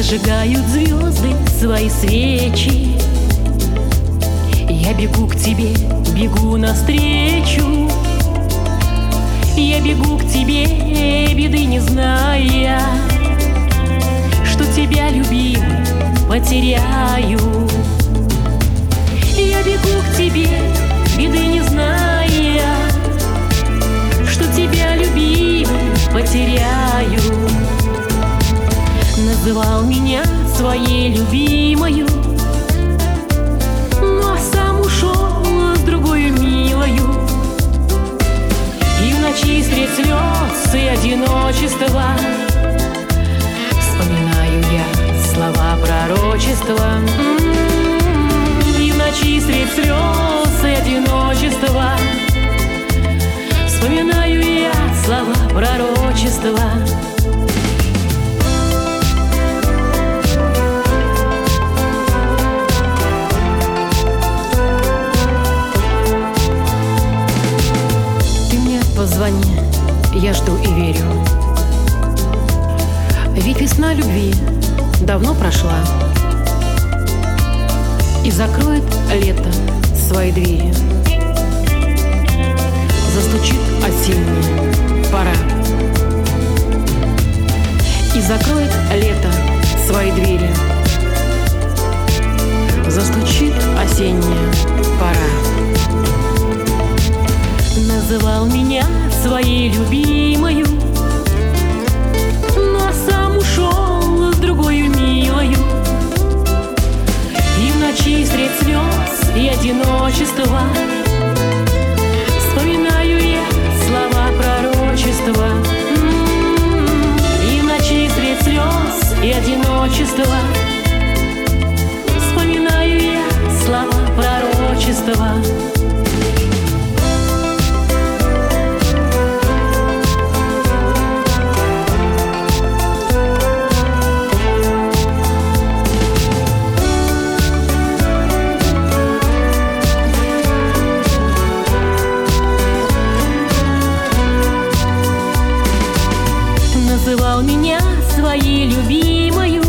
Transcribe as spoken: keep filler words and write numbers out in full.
Зажигают звезды свои свечи. Я бегу к тебе, бегу навстречу. Я бегу к тебе, беды не зная, что тебя, любимый, потеряю. Я бегу к тебе, беды не зная, что тебя, любимый, потеряю. Называл меня своей любимою, ну а сам ушел с другою милою. И в ночи средь слез и одиночества вспоминаю я слова пророчества. И в ночи средь слез и одиночества вспоминаю я слова пророчества. Позвони, я жду и верю. Ведь весна любви давно прошла и закроет лето свои двери. Застучит осенняя пора и закроет лето свои двери. Застучит осенняя пора. Называл меня своей любимою, но сам ушел с другою милою. И в ночи средь слез и одиночества вспоминаю я слова пророчества. И в ночи средь слез и одиночества вспоминаю я слова пророчества. Называл меня своей любимою,